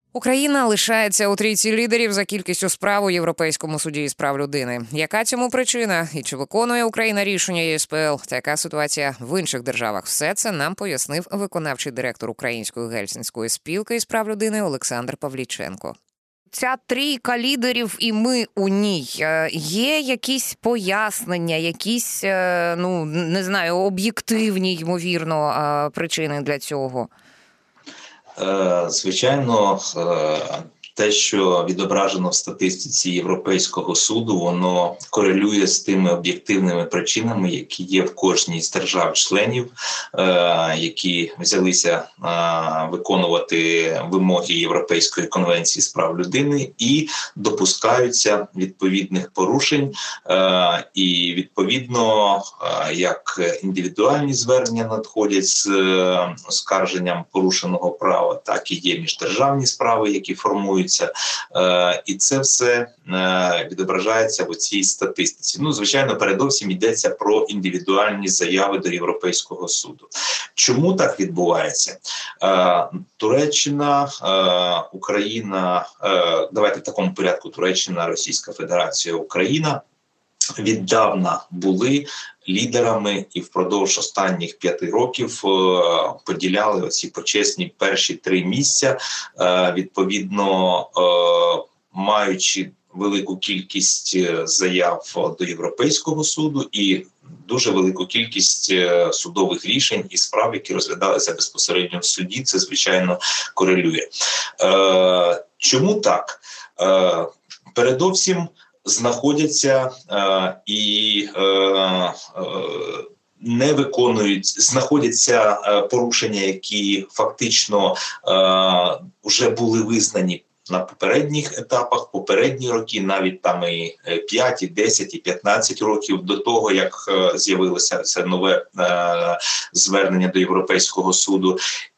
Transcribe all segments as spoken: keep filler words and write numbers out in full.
Україна лишається у трійці лідерів за кількістю справ у Європейському суді з прав людини. Яка цьому причина? І чи виконує Україна рішення ЄСПЛ? Така ситуація в інших державах. Все це нам пояснив виконавчий директор Української гельсінської спілки з прав людини Олександр Павліченко. Ця трійка лідерів і ми у ній. Є якісь пояснення, якісь, ну, не знаю, об'єктивні, ймовірно, причини для цього? Звичайно, те, що відображено в статистиці Європейського суду, воно корелює з тими об'єктивними причинами, які є в кожній з держав-членів, які взялися виконувати вимоги Європейської конвенції з прав людини і допускаються відповідних порушень. І відповідно, як індивідуальні звернення надходять з оскарженням порушеного права, так і є міждержавні справи, які формують. І це все відображається в цій статистиці. Ну, звичайно, передовсім йдеться про індивідуальні заяви до Європейського суду. Чому так відбувається? Туреччина, Україна, давайте в такому порядку: Туреччина, Російська Федерація, Україна віддавна були лідерами і впродовж останніх п'яти років поділяли оці почесні перші три місця, відповідно маючи велику кількість заяв до Європейського суду і дуже велику кількість судових рішень і справ, які розглядалися безпосередньо в суді. Це, звичайно, корелює. Чому так? Передовсім знаходяться е, і е, е, не виконують, знаходяться е, порушення, які фактично е, вже були визнані на попередніх етапах, попередні роки, навіть там і п'ять, і десять, і п'ятнадцять років до того, як е, з'явилося це нове е, звернення до Європейського суду.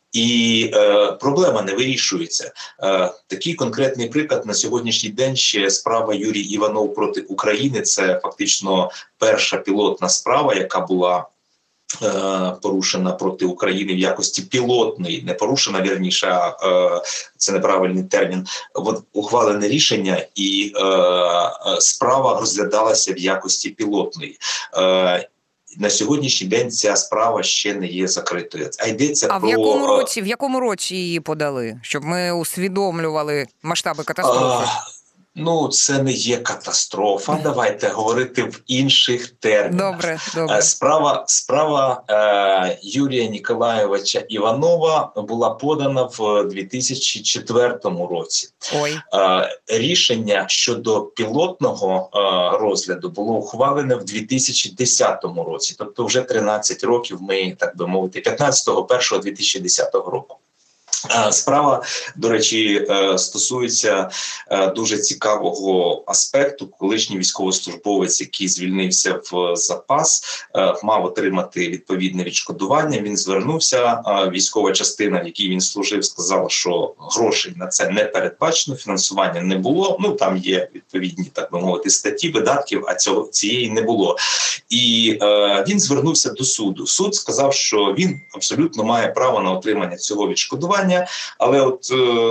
І е, проблема не вирішується. Е, такий конкретний приклад: на сьогоднішній день ще справа Юрій Іванов проти України. Це фактично перша пілотна справа, яка була е, порушена проти України в якості пілотної, не порушена, вірніше, е, це неправильний термін, ухвалене рішення, і е, справа розглядалася в якості пілотної. Е, На сьогоднішній день ця справа ще не є закритою. А йдеться а про... в якому році, в якому році її подали, щоб ми усвідомлювали масштаби катастрофи? А, ну, це не є катастрофа. Давайте говорити в інших термінах. Добре, добре. Справа, справа е, Юрія Ніколайовича Іванова була подана в дві тисячі четвертому році. Ой. Е, рішення щодо пілотного е, розгляду було ухвалене в дві тисячі десятому році. Тобто вже тринадцять років ми, так би мовити, п'ятнадцятого першого дві тисячі десятого року. Справа, до речі, стосується дуже цікавого аспекту. Колишній військовослужбовець, який звільнився в запас, мав отримати відповідне відшкодування. Він звернувся, військова частина, в якій він служив, сказала, що грошей на це не передбачено, фінансування не було. Ну, там є відповідні, так би мовити, статті видатків, а цього, цієї не було. І е, він звернувся до суду. Суд сказав, що він абсолютно має право на отримання цього відшкодування. Але от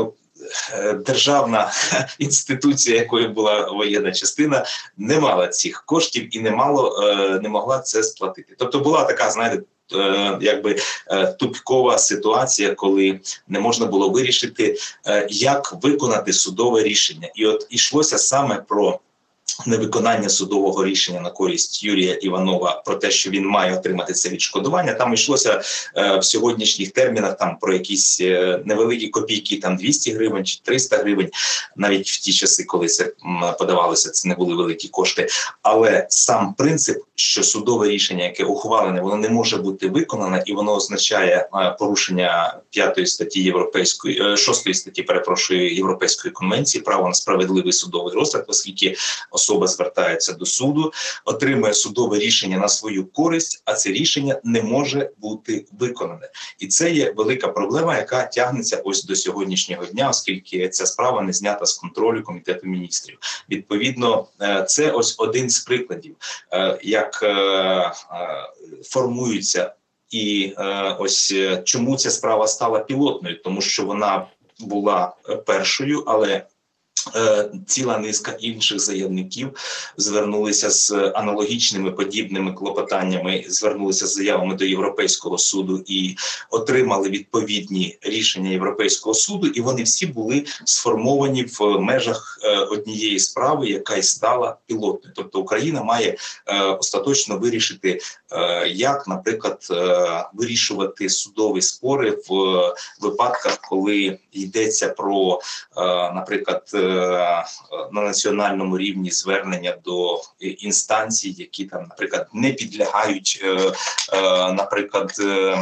е, державна інституція, якою була воєнна частина, не мала цих коштів і не, мало, е, не могла це сплатити. Тобто була така, знаєте, е, якби е, тупікова ситуація, коли не можна було вирішити, е, як виконати судове рішення. І от йшлося саме про невиконання судового рішення на користь Юрія Іванова, про те, що він має отримати це відшкодування. Там йшлося е, в сьогоднішніх термінах там про якісь е, невеликі копійки, там двісті гривень чи триста гривень. Навіть в ті часи, коли це м, подавалося, це не були великі кошти. Але сам принцип, що судове рішення, яке ухвалене, воно не може бути виконане, і воно означає е, порушення п'ятої статті Європейської, е, шостої статті, перепрошую, Європейської конвенції, право на справедливий судовий розгляд, оскільки особа звертається до суду, отримує судове рішення на свою користь, а це рішення не може бути виконане. І це є велика проблема, яка тягнеться ось до сьогоднішнього дня, оскільки ця справа не знята з контролю Комітету міністрів. Відповідно, це ось один з прикладів, як формуються і ось чому ця справа стала пілотною, тому що вона була першою, але ціла низка інших заявників звернулися з аналогічними подібними клопотаннями, звернулися з заявами до Європейського суду і отримали відповідні рішення Європейського суду, і вони всі були сформовані в межах однієї справи, яка й стала пілотною. Тобто Україна має остаточно вирішити, як, наприклад, вирішувати судові спори в випадках, коли йдеться про, наприклад, на національному рівні звернення до інстанцій, які там, наприклад, не підлягають, наприклад,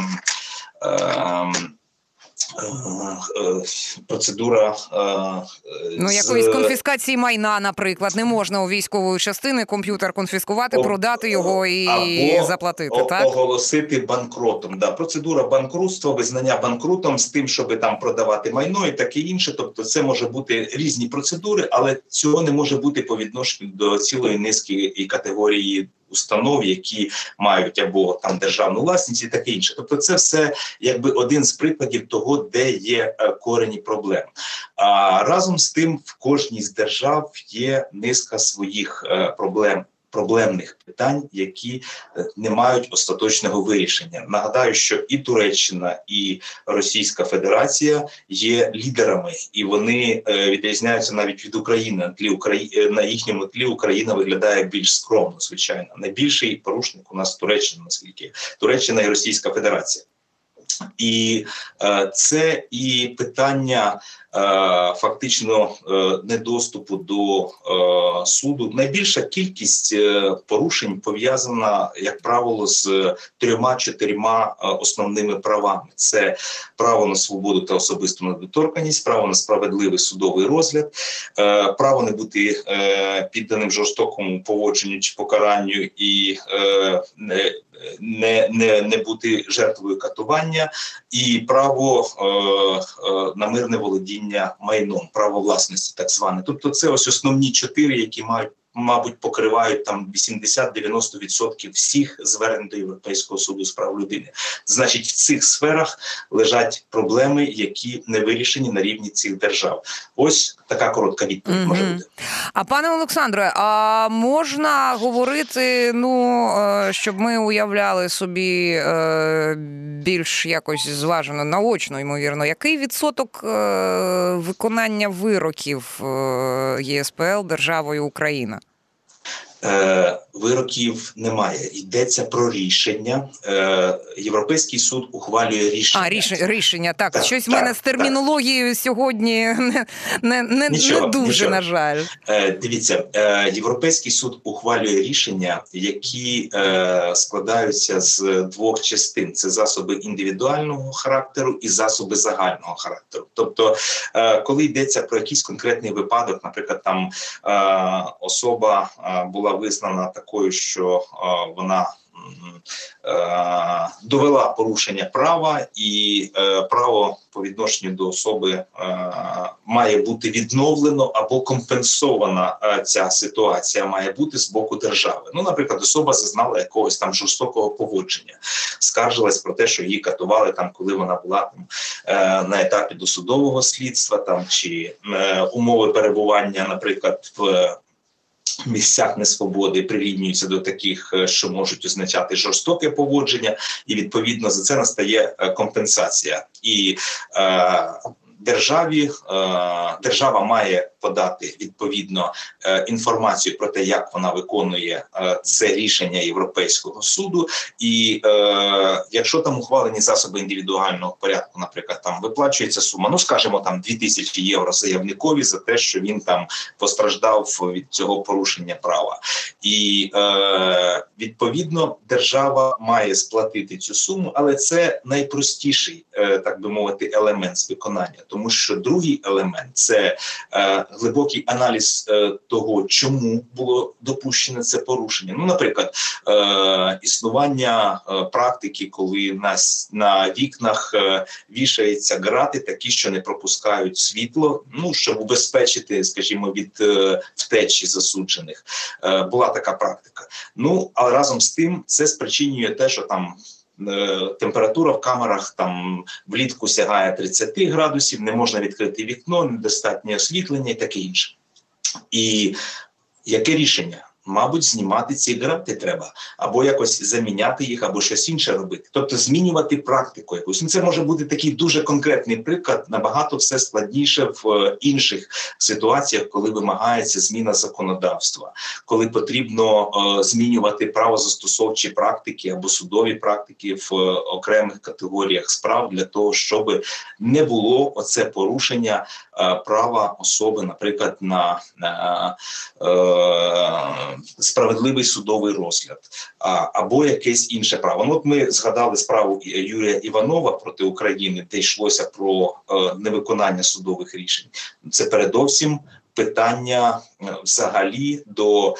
процедура ну, якоїсь з... конфіскації майна, наприклад, не можна у військової частини комп'ютер конфіскувати, О... продати його і або заплатити, о... так? Оголосити банкротом. Да, процедура банкрутства, визнання банкрутом з тим, щоб там продавати майно і таке інше. Тобто це може бути різні процедури, але цього не може бути по відношенню до цілої низки і категорії установ, які мають або там державну власність і таке інше. Тобто це все якби один з прикладів того, де є корені проблем. А разом з тим в кожній з держав є низка своїх проблем, проблемних питань, які не мають остаточного вирішення. Нагадаю, що і Туреччина, і Російська Федерація є лідерами, і вони е, відрізняються навіть від України. На тлі Украї... на їхньому тлі Україна виглядає більш скромно, звичайно. Найбільший порушник у нас Туреччина, наскільки Туреччина і Російська Федерація. І е, це і питання е, фактично е, недоступу до е, суду. Найбільша кількість е, порушень пов'язана, як правило, з трьома-чотирма е, основними правами. Це право на свободу та особисту недоторканність, право на справедливий судовий розгляд, е, право не бути е, підданим жорстокому поводженню чи покаранню і е, не, не, не бути жертвою катування, і право е, е, на мирне володіння майном, право власності так зване. Тобто це ось основні чотири, які мають, мабуть, покривають там вісімдесят-дев'яносто відсотків всіх звернень до Європейського суду з прав людини. Значить, в цих сферах лежать проблеми, які не вирішені на рівні цих держав. Ось така коротка відповідь mm-hmm. може бути. А пане Олександре, а можна говорити, ну, щоб ми уявляли собі більш якось зважено, наочно, ймовірно, який відсоток виконання вироків ЄСПЛ державою Україна? Е, вироків немає. Йдеться про рішення. Е, Європейський суд ухвалює рішення. А, рішення, рішення так. так. Щось в мене з термінологією так. сьогодні не, не, не, нічого, не дуже, нічого. на жаль. Е, дивіться, е, Європейський суд ухвалює рішення, які е, складаються з двох частин. Це засоби індивідуального характеру і засоби загального характеру. Тобто, е, коли йдеться про якийсь конкретний випадок, наприклад, там е, особа е, була визнана такою, що е, вона е, довела порушення права, і е, право по відношенню до особи е, має бути відновлено або компенсована е, ця ситуація має бути з боку держави. Ну, наприклад, особа зазнала якогось там жорстокого поводження, скаржилась про те, що її катували там, коли вона була там е, на етапі досудового слідства, там чи е, умови перебування, наприклад, в місцях несвободи прирівнюються до таких, що можуть означати жорстоке поводження, і відповідно за це настає компенсація. І е, державі, е, держава має подати відповідно е, інформацію про те, як вона виконує е, це рішення Європейського суду. І е, якщо там ухвалені засоби індивідуального порядку, наприклад, там виплачується сума, ну скажімо, там дві тисячі євро заявникові за те, що він там постраждав від цього порушення права. І е, відповідно держава має сплатити цю суму, але це найпростіший, е, так би мовити, елемент з виконання, тому що другий елемент – це е, глибокий аналіз е, того, чому було допущено це порушення. Ну, наприклад, е, існування е, практики, коли на, на вікнах е, вішаються грати такі, що не пропускають світло, ну, щоб убезпечити, скажімо, від е, втечі засуджених. Е, була така практика. Ну, але разом з тим це спричинює те, що там температура в камерах там влітку сягає тридцять градусів, не можна відкрити вікно, недостатнє освітлення і таке інше. І яке рішення? Мабуть, знімати ці гранти треба, або якось заміняти їх, або щось інше робити. Тобто змінювати практику якусь. Ну, це може бути такий дуже конкретний приклад, набагато все складніше в інших ситуаціях, коли вимагається зміна законодавства, коли потрібно е, змінювати правозастосовчі практики або судові практики в е, окремих категоріях справ для того, щоб не було оце порушення е, права особи, наприклад, на е, е, справедливий судовий розгляд, а, або якесь інше право. Ну, от ми згадали справу Юрія Іванова проти України, де йшлося про е, невиконання судових рішень. Це передовсім питання е, взагалі до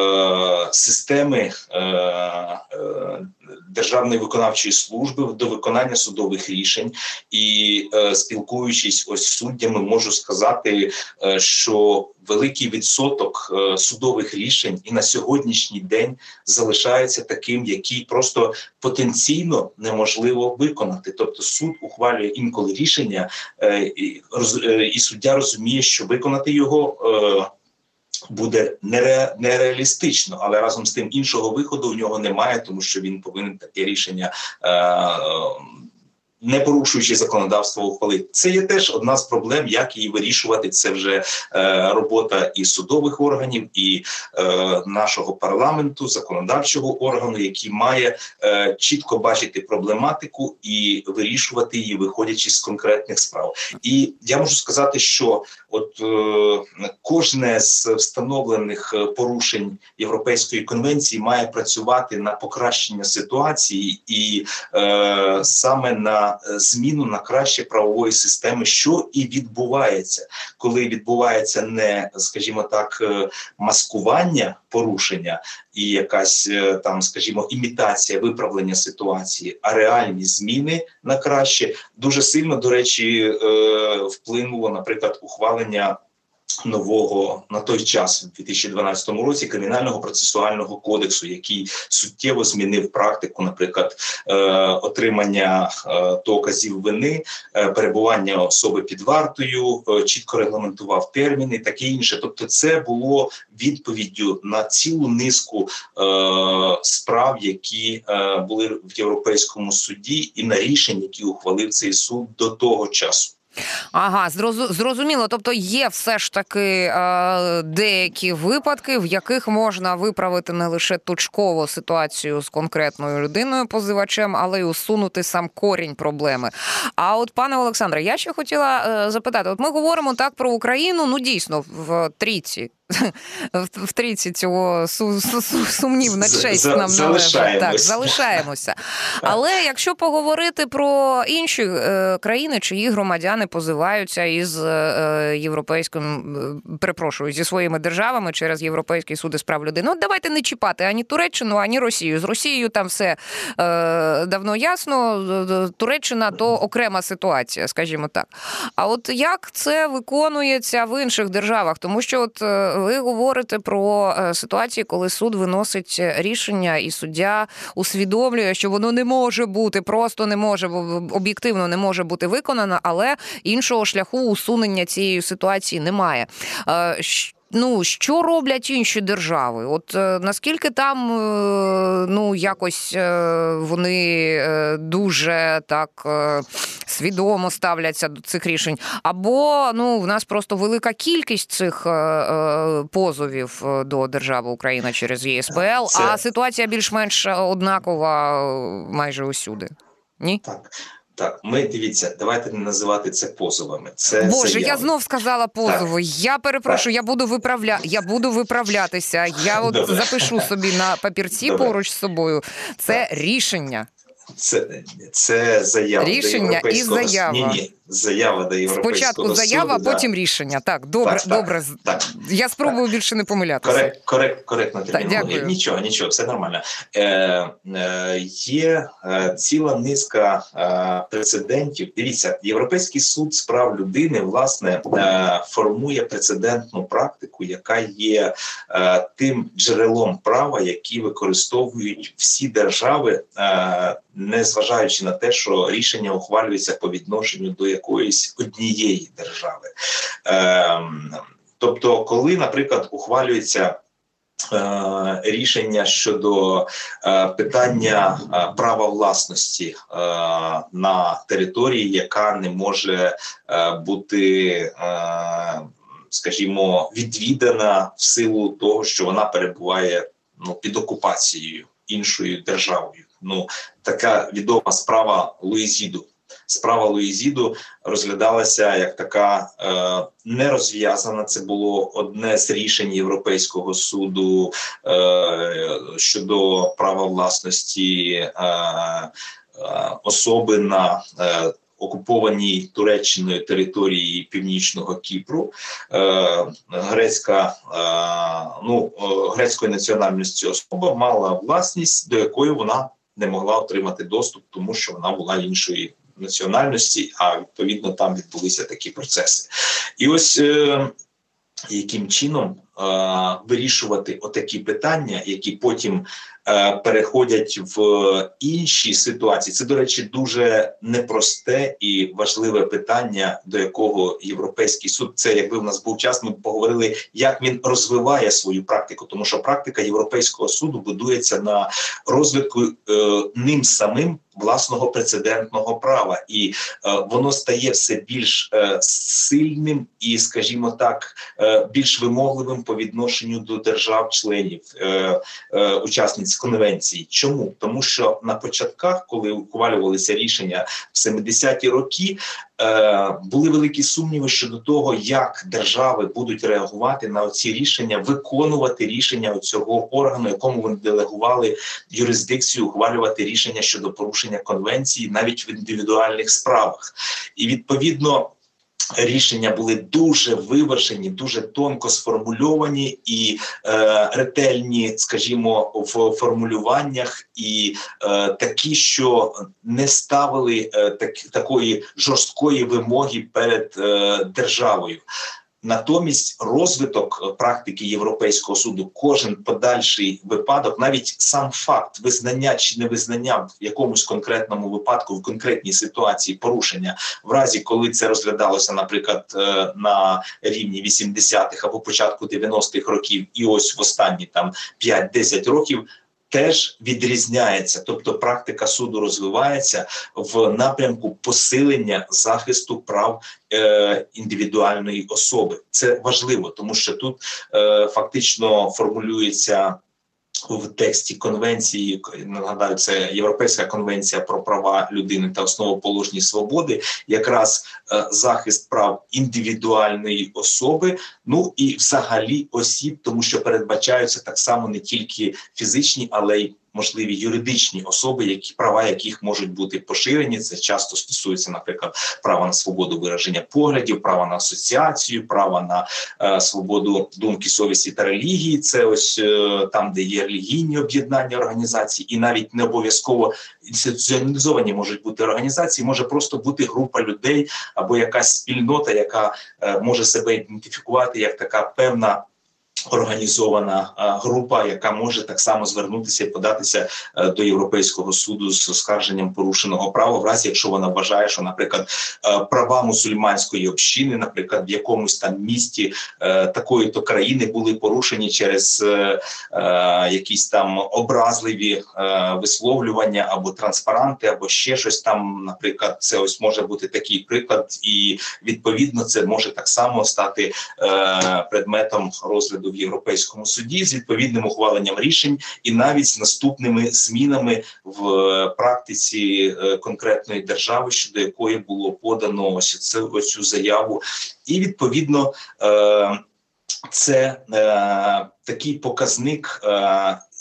е, системи е, е, Державної виконавчої служби, до виконання судових рішень. І е, спілкуючись ось з суддями, можу сказати, е, що великий відсоток е, судових рішень і на сьогоднішній день залишається таким, який просто потенційно неможливо виконати. Тобто суд ухвалює інколи рішення, е, і, роз, е, і суддя розуміє, що виконати його е, буде нере, нереалістично, але разом з тим іншого виходу у нього немає, тому що він повинен таке рішення е, не порушуючи законодавство, ухвалити. Це є теж одна з проблем, як її вирішувати. Це вже е, робота і судових органів, і е, нашого парламенту, законодавчого органу, який має е, чітко бачити проблематику і вирішувати її, виходячи з конкретних справ. І я можу сказати, що от е, кожне з встановлених порушень Європейської конвенції має працювати на покращення ситуації і е, саме на зміну на краще правової системи, що і відбувається, коли відбувається не, скажімо так, маскування порушення і якась там, скажімо, імітація виправлення ситуації, а реальні зміни на краще. Дуже сильно, до речі, вплинуло, наприклад, ухвалення нового на той час, в дві тисячі дванадцятому році, Кримінального процесуального кодексу, який суттєво змінив практику, наприклад, е, отримання е, доказів вини, е, перебування особи під вартою, е, чітко регламентував терміни і таке інше. Тобто це було відповіддю на цілу низку е, справ, які е, були в Європейському суді, і на рішення, які ухвалив цей суд до того часу. Ага, зрозуміло. Тобто є все ж таки е, деякі випадки, в яких можна виправити не лише точково ситуацію з конкретною людиною, позивачем, але й усунути сам корінь проблеми. А от, пане Олександре, я ще хотіла е, запитати, от ми говоримо так про Україну, ну дійсно, в трійці. В трійці цього су, су, су, сумнівна честь нам належить. Так, залишаємося. Але якщо поговорити про інші е, країни, чиї громадяни позиваються із е, європейським, перепрошую, зі своїми державами через Європейський суд із прав людини. От давайте не чіпати ані Туреччину, ані Росію. З Росією там все е, давно ясно. Туреччина то окрема ситуація, скажімо так. А от як це виконується в інших державах? Тому що от ви говорите про ситуації, коли суд виносить рішення і суддя усвідомлює, що воно не може бути, просто не може, об'єктивно не може бути виконано, але іншого шляху усунення цієї ситуації немає. Ну, що роблять інші держави? От е, наскільки там, е, ну, якось е, вони е, дуже так е, свідомо ставляться до цих рішень? Або, ну, в нас просто велика кількість цих е, е, позовів до держави Україна через ЄСПЛ, Це... а ситуація більш-менш однакова майже усюди. Ні? Так. Так, ми, дивіться, давайте не називати це позовами. Це Боже, заяви. Я знов сказала позови. Так. Я перепрошую, так. я буду виправля... я буду виправлятися. Я от Добре. запишу собі на папірці Добре. поруч з собою. Це так. рішення. Це, це заява. Рішення і заява. Ні, ні. заява до Європейського Спочатку суду. заява, а да. потім рішення. Так, добре, так, так, добре. Так. Я спробую так. більше не помилятися. Корект, корект, коректно термінологія. Нічого, нічого, все нормально. Е, е, є е, ціла низка е, прецедентів. Дивіться, Європейський суд з прав людини, власне, е, формує прецедентну практику, яка є е, тим джерелом права, які використовують всі держави, е, незважаючи на те, що рішення ухвалюється по відношенню до якоїсь однієї держави. Е, тобто, коли, наприклад, ухвалюється е, рішення щодо е, питання е, права власності е, на території, яка не може е, бути, е, скажімо, відвідана в силу того, що вона перебуває ну, під окупацією іншою державою. Ну, така відома справа Луїзіду. Справа Луїзіду розглядалася як така е, нерозв'язана. Це було одне з рішень Європейського суду е, щодо права власності е, е, особи на е, окупованій Туреччиною території Північного Кіпру. Е, грецька, е, ну, грецької національності особа мала власність, до якої вона не могла отримати доступ, тому що вона була іншої національності, а відповідно там відбулися такі процеси. І ось е, яким чином е, вирішувати отакі питання, які потім е, переходять в інші ситуації. Це, до речі, дуже непросте і важливе питання, до якого Європейський суд, це якби в нас був час, ми б поговорили, як він розвиває свою практику, тому що практика Європейського суду будується на розвитку е, ним самим власного прецедентного права, і е, воно стає все більш е, сильним і, скажімо так, е, більш вимогливим по відношенню до держав-членів, е, е, учасниць конвенції. Чому? Тому що на початках, коли ухвалювалися рішення в семидесяті роки, е, були великі сумніви щодо того, як держави будуть реагувати на ці рішення, виконувати рішення цього органу, якому вони делегували юрисдикцію, ухвалювати рішення щодо порушення конвенції навіть в індивідуальних справах. І відповідно рішення були дуже виважені, дуже тонко сформульовані і е, ретельні, скажімо, в формулюваннях, і е, такі, що не ставили е, так, такої жорсткої вимоги перед е, державою. Натомість розвиток практики Європейського суду, кожен подальший випадок, навіть сам факт визнання чи невизнання в якомусь конкретному випадку, в конкретній ситуації порушення, в разі, коли це розглядалося, наприклад, на рівні вісімдесятих або початку дев'яностих років, і ось в останні там п'ять-десять років, теж відрізняється, тобто практика суду розвивається в напрямку посилення захисту прав е, індивідуальної особи. Це важливо, тому що тут е, фактично формулюється в тексті конвенції, нагадаю, це Європейська конвенція про права людини та основоположні свободи, якраз е, захист прав індивідуальної особи, ну і взагалі осіб, тому що передбачаються так само не тільки фізичні, але й можливі юридичні особи, які права яких можуть бути поширені. Це часто стосується, наприклад, права на свободу вираження поглядів, права на асоціацію, права на е, свободу думки, совісті та релігії. Це ось е, там, де є релігійні об'єднання організацій, і навіть не обов'язково інституціалізовані можуть бути організації, може просто бути група людей або якась спільнота, яка е, може себе ідентифікувати як така певна організована а, група, яка може так само звернутися і податися а, до Європейського суду з оскарженням порушеного права, в разі, якщо вона вважає, що, наприклад, а, права мусульманської общини, наприклад, в якомусь там місті а, такої-то країни були порушені через а, а, якісь там образливі а, висловлювання або транспаранти, або ще щось там, наприклад, це ось може бути такий приклад, і відповідно це може так само стати а, предметом розгляду в Європейському суді з відповідним ухваленням рішень і навіть з наступними змінами в практиці конкретної держави, щодо якої було подано ось цю, ось цю заяву. І відповідно це такий показник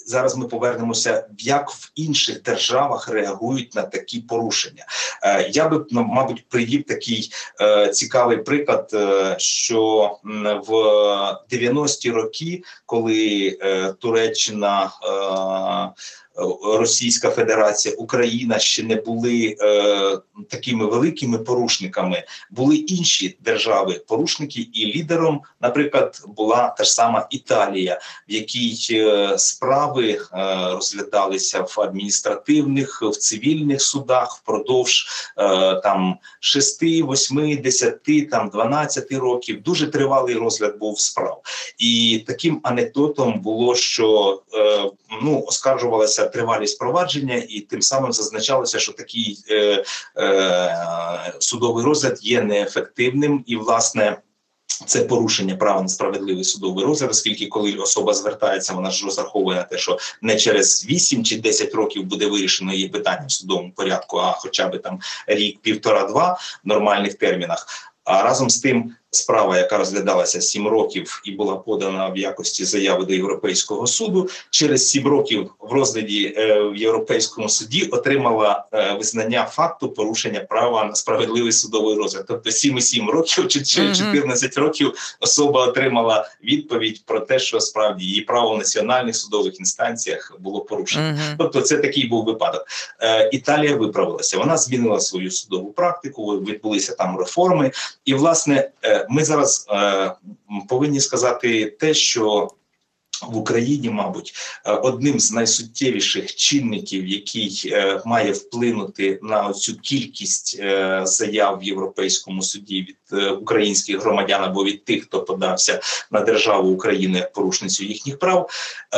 зараз ми повернемося, як в інших державах реагують на такі порушення. Е, я би, мабуть, привів такий е, цікавий приклад, е, що в дев'яності роки, коли е, Туреччина, е, Російська Федерація, Україна ще не були е, такими великими порушниками, були інші держави-порушники, і лідером, наприклад, була та ж сама Італія, в якій е, справи е, розглядалися в адміністративних, в цивільних судах впродовж е, там шести, восьми, десяти, там дванадцяти років. Дуже тривалий розгляд був справ. І таким анекдотом було, що е, ну, оскаржувалася тривалість провадження, і тим самим зазначалося, що такий е, е, судовий розгляд є неефективним, і, власне, це порушення права на справедливий судовий розгляд, оскільки коли особа звертається, вона ж розраховує на те, що не через вісім чи десять років буде вирішено її питання в судовому порядку, а хоча б там рік, півтора-два в нормальних термінах. А разом з тим справа, яка розглядалася сім років і була подана в якості заяви до Європейського суду, через сім років в розгляді е, в Європейському суді отримала е, визнання факту порушення права на справедливий судовий розгляд. Тобто сім і сім років чи чотирнадцять років особа отримала відповідь про те, що справді її право в національних судових інстанціях було порушено. Uh-huh. Тобто це такий був випадок. Е, Італія виправилася, вона змінила свою судову практику, відбулися там реформи. І, власне, е, ми зараз е, повинні сказати те, що в Україні, мабуть, одним з найсуттєвіших чинників, який е, має вплинути на цю кількість е, заяв в Європейському суді від е, українських громадян або від тих, хто подався на державу України як порушницю їхніх прав,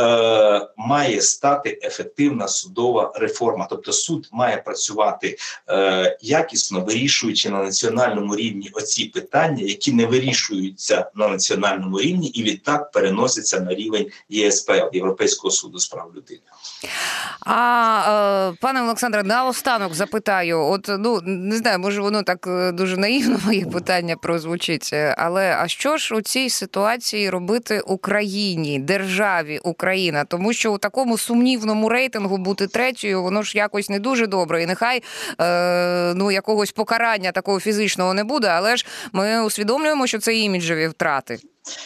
е, має стати ефективна судова реформа. Тобто суд має працювати е, якісно, вирішуючи на національному рівні оці питання, які не вирішуються на національному рівні і відтак переносяться на рівень Є Ес Пе Ел, Європейського суду з прав людини. А, е, пане Олександре, наостанок запитаю, от, ну, не знаю, може воно так дуже наївно моє питання прозвучить, але а що ж у цій ситуації робити Україні, державі Україна? Тому що у такому сумнівному рейтингу бути третьою, воно ж якось не дуже добре. І нехай е, ну, якогось покарання такого фізичного не буде, але ж ми усвідомлюємо, що це іміджеві втрати.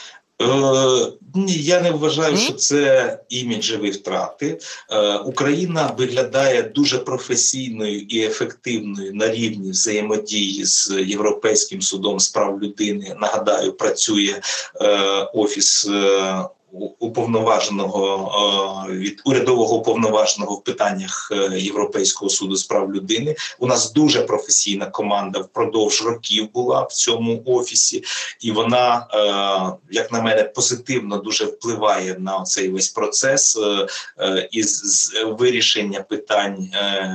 Е, ні, я не вважаю, що це іміджеві втрати. Е, Україна виглядає дуже професійною і ефективною на рівні взаємодії з Європейським судом з прав людини. Нагадаю, працює е, офіс е, уповноваженого від урядового уповноваженого в питаннях Європейського суду з прав людини. У нас дуже професійна команда впродовж років була в цьому офісі, і вона, як на мене, позитивно дуже впливає на цей весь процес із вирішення питань,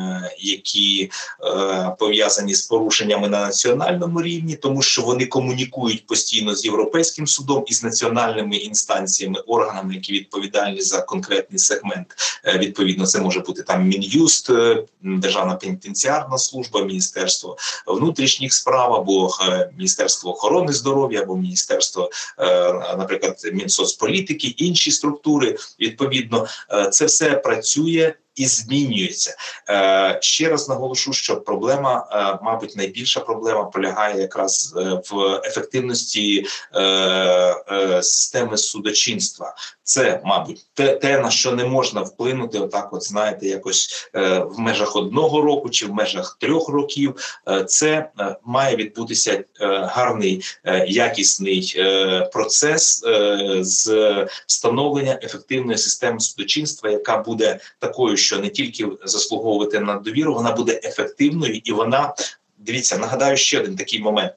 які пов'язані з порушеннями на національному рівні, тому що вони комунікують постійно з Європейським судом і з національними інстанціями, органами, які відповідальні за конкретний сегмент. Відповідно, це може бути там Мін'юст, Державна пенітенціарна служба, Міністерство внутрішніх справ, або Міністерство охорони здоров'я, або Міністерство, наприклад, Мінсоцполітики, інші структури. Відповідно, це все працює і змінюється. Е, ще раз наголошу, що проблема, е, мабуть, найбільша проблема полягає якраз в ефективності е, е, системи судочинства. Це, мабуть, те, те, на що не можна вплинути, отак от, знаєте, якось е, в межах одного року чи в межах трьох років. Е, це е, має відбутися е, гарний, е, якісний е, процес е, з встановлення ефективної системи судочинства, яка буде такою, що не тільки заслуговувати на довіру, вона буде ефективною, і вона, дивіться, нагадаю ще один такий момент,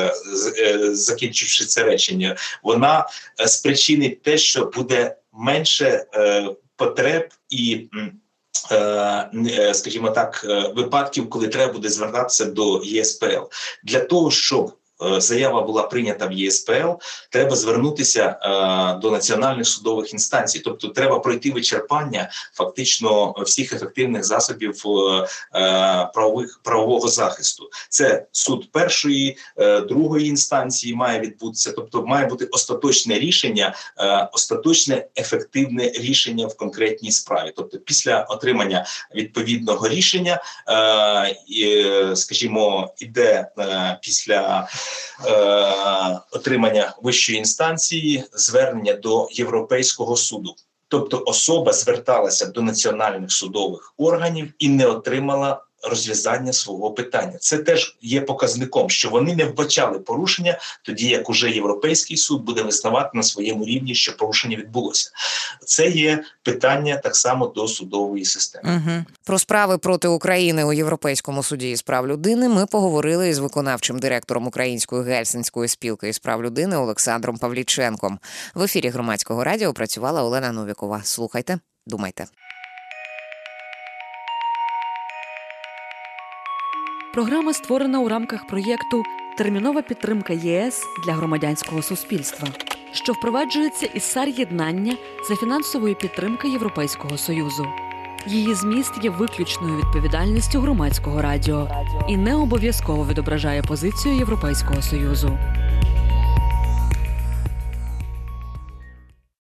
закінчивши це речення, вона спричинить те, що буде менше потреб і, скажімо так, випадків, коли треба буде звертатися до Є Ес Пе Ел. Для того, щоб заява була прийнята в Є С П Л, треба звернутися е, до національних судових інстанцій. Тобто треба пройти вичерпання фактично всіх ефективних засобів е, правових, правового захисту. Це суд першої, е, другої інстанції має відбутися. Тобто має бути остаточне рішення, е, остаточне ефективне рішення в конкретній справі. Тобто після отримання відповідного рішення, е, і, скажімо, іде е, після Е, отримання вищої інстанції звернення до Європейського суду. Тобто особа зверталася до національних судових органів і не отримала розв'язання свого питання. Це теж є показником, що вони не вбачали порушення, тоді як уже Європейський суд буде визнавати на своєму рівні, що порушення відбулося. Це є питання так само до судової системи. Угу. Про справи проти України у Європейському суді із прав людини ми поговорили із виконавчим директором Української Гельсінської спілки із прав людини Олександром Павліченком. В ефірі Громадського радіо працювала Олена Новікова. Слухайте, думайте. Програма створена у рамках проєкту «Термінова підтримка Є С для громадянського суспільства», що впроваджується із САР-єднання за фінансової підтримки Європейського Союзу. Її зміст є виключною відповідальністю Громадського радіо і не обов'язково відображає позицію Європейського Союзу.